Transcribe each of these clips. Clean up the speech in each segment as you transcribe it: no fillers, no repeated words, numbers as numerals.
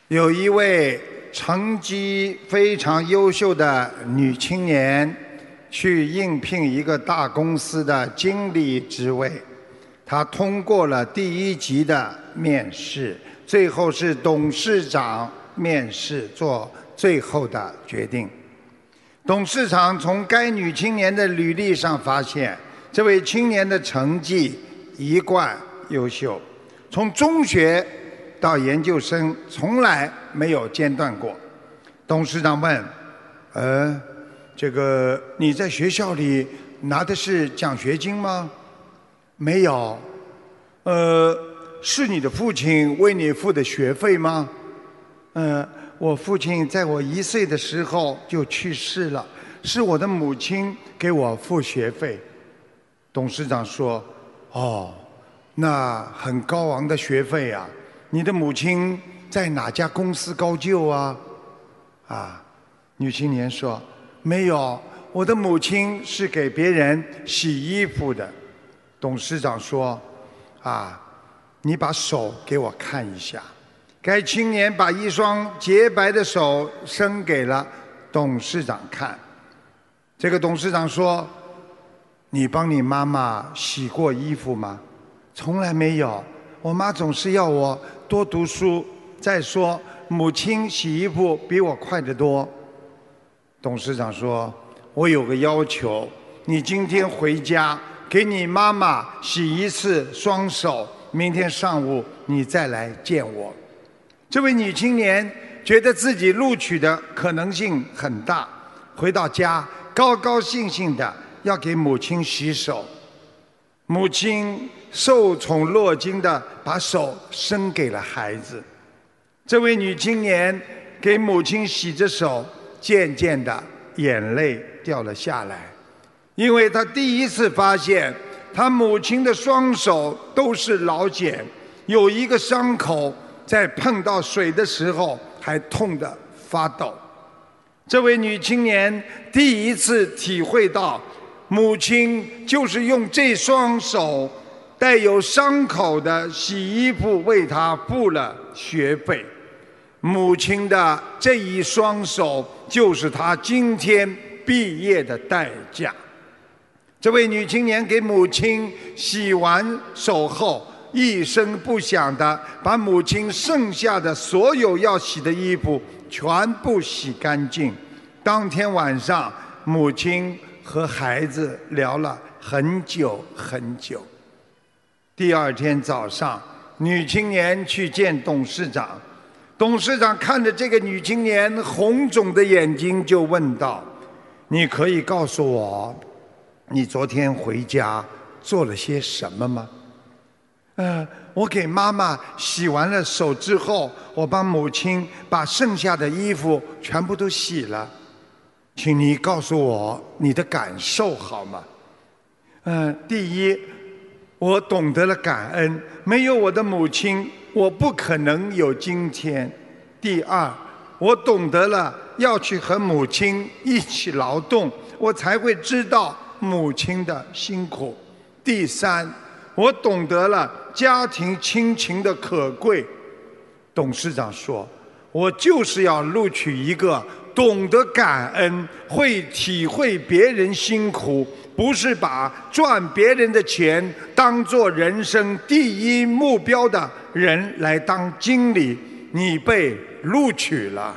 有一位成绩非常优秀的女青年去应聘一个大公司的经理职位，她通过了第1级的面试，最后是董事长面试做最后的决定。董事长从该女青年的履历上发现，这位青年的成绩一贯优秀，从中学到研究生从来没有间断过。董事长问：这个你在学校里拿的是奖学金吗？没有。是你的父亲为你付的学费吗？我父亲在我1岁的时候就去世了，是我的母亲给我付学费。董事长说：哦，那很高昂的学费啊，你的母亲在哪家公司高就啊？女青年说：没有，我的母亲是给别人洗衣服的。董事长说：你把手给我看一下。该青年把一双洁白的手伸给了董事长看。这个董事长说：你帮你妈妈洗过衣服吗？从来没有，我妈总是要我多读书，再说母亲洗衣服比我快得多。董事长说：我有个要求，你今天回家给你妈妈洗1次双手，明天上午你再来见我。这位女青年觉得自己录取的可能性很大，回到家高高兴兴的要给母亲洗手。母亲受宠若惊的把手伸给了孩子。这位女青年给母亲洗着手，渐渐的眼泪掉了下来，因为她第一次发现她母亲的双手都是老茧，有一个伤口在碰到水的时候还痛得发抖。这位女青年第一次体会到，母亲就是用这双手带有伤口的洗衣服为她付了学费。母亲的这一双手就是她今天毕业的代价。这位女青年给母亲洗完手后，一声不响地把母亲剩下的所有要洗的衣服全部洗干净。当天晚上，母亲和孩子聊了很久很久。第二天早上，女青年去见董事长。董事长看着这个女青年红肿的眼睛，就问道：你可以告诉我，你昨天回家做了些什么吗？我给妈妈洗完了手之后，我帮母亲把剩下的衣服全部都洗了。请你告诉我你的感受好吗？第一，我懂得了感恩，没有我的母亲，我不可能有今天。第二，我懂得了要去和母亲一起劳动，我才会知道母亲的辛苦。第三，我懂得了家庭亲情的可贵。董事长说：我就是要录取一个懂得感恩、会体会别人辛苦，不是把赚别人的钱当作人生第一目标的人来当经理。你被录取了。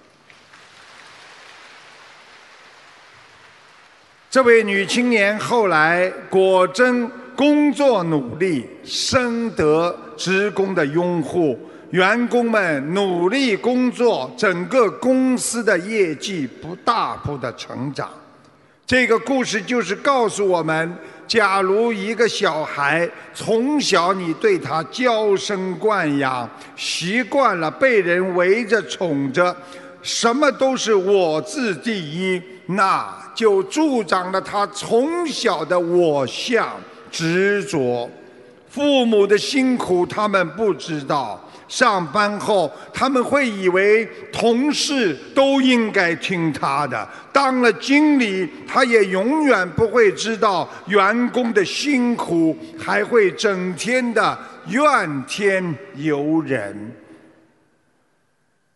这位女青年后来果真工作努力，深得职工的拥护，员工们努力工作，整个公司的业绩大幅的成长。这个故事就是告诉我们，假如一个小孩从小你对他娇生惯养，习惯了被人围着宠着，什么都是我自第一，那就助长了他从小的我相执着。父母的辛苦他们不知道，上班后他们会以为同事都应该听他的，当了经理他也永远不会知道员工的辛苦，还会整天的怨天尤人。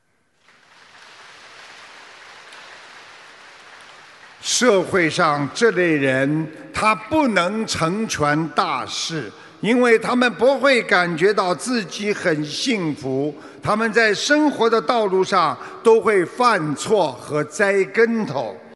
社会上这类人，他不能成全大事，因为他们不会感觉到自己很幸福，他们在生活的道路上都会犯错和栽跟头。